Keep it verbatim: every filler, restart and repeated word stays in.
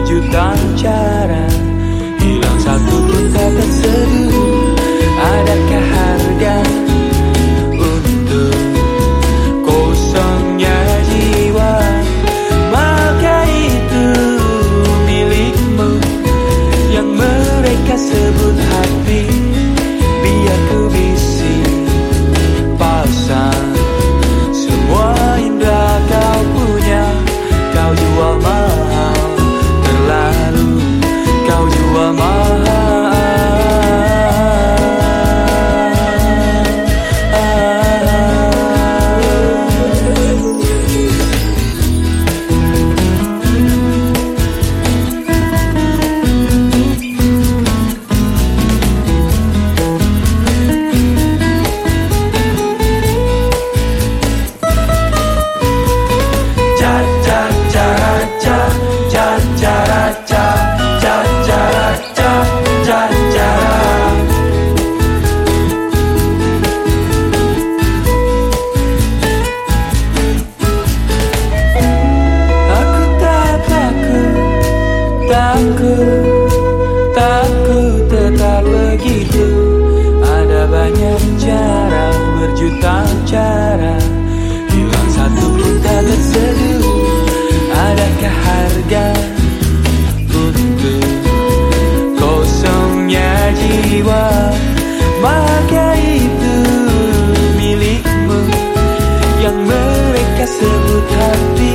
berjuta cara, hilang satu pun tak terseduh. Adakah harga untuk kosongnya jiwa? Maka itu milikmu yang mereka sebut hati. Biar ku bisik pasang semua indah kau punya. Kau jual mahal, terlalu kau jual mahal. Takut, takut tetap begitu. Ada banyak cara, berjuta cara, hilang satu pun tak terseduh. Adakah harga untuk kosongnya jiwa? Maka itu milikmu yang mereka sebut hati.